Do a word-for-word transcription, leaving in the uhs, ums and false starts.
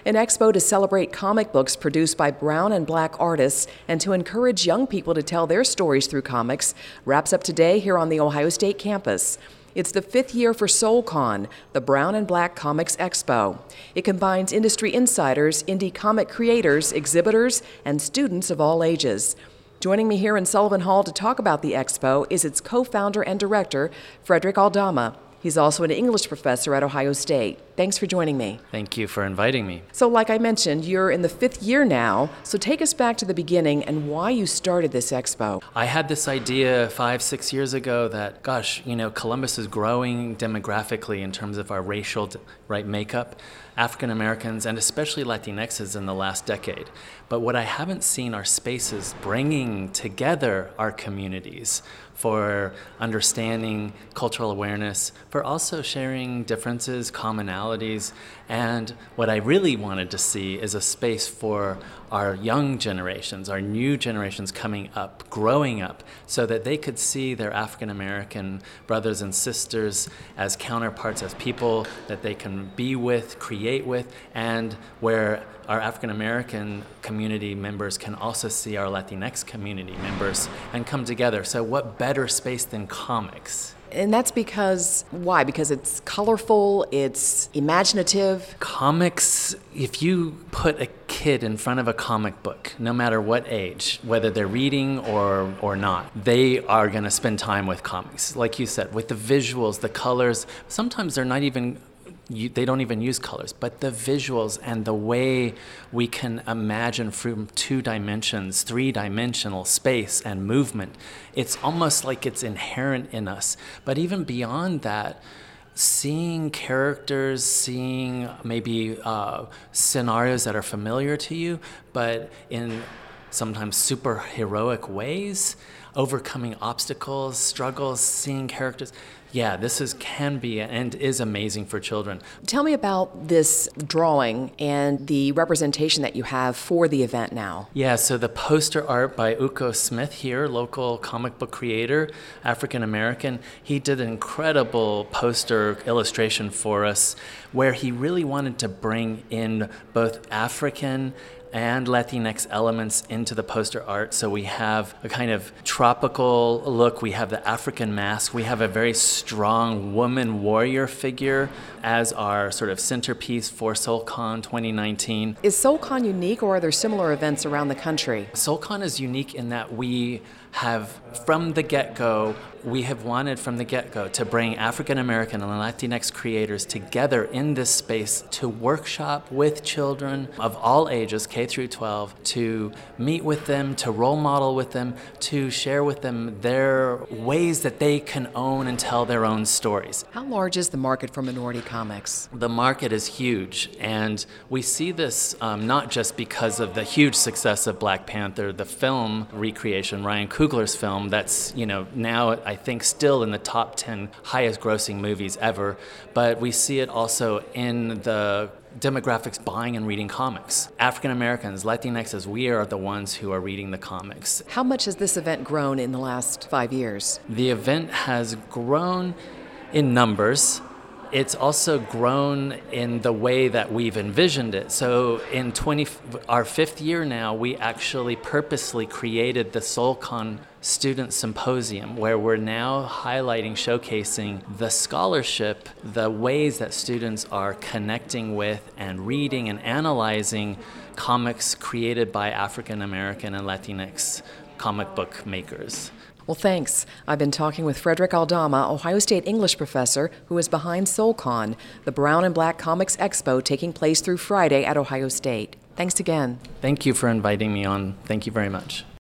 An expo to celebrate comic books produced by brown and black artists and to encourage young people to tell their stories through comics wraps up today here on the Ohio State campus. It's the fifth year for SoulCon, the Brown and Black Comics Expo. It combines industry insiders, indie comic creators, exhibitors, and students of all ages. Joining me here in Sullivan Hall to talk about the expo is its co-founder and director, Frederick Aldama. He's also an English professor at Ohio State. Thanks for joining me. Thank you for inviting me. So like I mentioned, you're in the fifth year now, so take us back to the beginning and why you started this expo. I had this idea five, six years ago that, gosh, you know, Columbus is growing demographically in terms of our racial right makeup, African Americans, and especially Latinxes in the last decade. But what I haven't seen are spaces bringing together our communities for understanding cultural awareness, for also sharing differences, commonalities, and what I really wanted to see is a space for our young generations, our new generations coming up, growing up, so that they could see their African American brothers and sisters as counterparts, as people that they can be with, create with, and where our African American community members can also see our Latinx community members and come together. So what better space than comics? And that's because, why? Because it's colorful, it's imaginative. Comics, if you put a kid in front of a comic book, no matter what age, whether they're reading or, or not, they are going to spend time with comics. Like you said, with the visuals, the colors, sometimes they're not even You, they don't even use colors, but the visuals and the way we can imagine from two dimensions, three-dimensional space and movement, it's almost like it's inherent in us. But even beyond that, seeing characters, seeing maybe uh, scenarios that are familiar to you, but in sometimes super heroic ways, overcoming obstacles, struggles, seeing characters. Yeah, this is can be and is amazing for children. Tell me about this drawing and the representation that you have for the event now. Yeah, so the poster art by Uko Smith here, local comic book creator, African American, he did an incredible poster illustration for us where he really wanted to bring in both African and Latinx elements into the poster art. So we have a kind of tropical look, we have the African mask, we have a very strong woman warrior figure as our sort of centerpiece for SoulCon twenty nineteen. Is SoulCon unique or are there similar events around the country? SoulCon is unique in that we have, from the get-go, we have wanted from the get-go to bring African American and Latinx creators together in this space to workshop with children of all ages, K through twelve, to meet with them, to role model with them, to share with them their ways that they can own and tell their own stories. How large is the market for minority comics? The market is huge, and we see this um, not just because of the huge success of Black Panther, the film recreation, Ryan Coogler's film, that's, you know, now I think still in the top ten highest grossing movies ever, but we see it also in the demographics buying and reading comics. African Americans, Latinxes, we are the ones who are reading the comics. How much has this event grown in the last five years? The event has grown in numbers. It's also grown in the way that we've envisioned it. So in twenty, our fifth year now, we actually purposely created the SoulCon Student Symposium, where we're now highlighting, showcasing the scholarship, the ways that students are connecting with and reading and analyzing comics created by African American and Latinx comic book makers. Well, thanks. I've been talking with Frederick Aldama, Ohio State English professor, who is behind SoulCon, the Brown and Black Comics Expo taking place through Friday at Ohio State. Thanks again. Thank you for inviting me on. Thank you very much.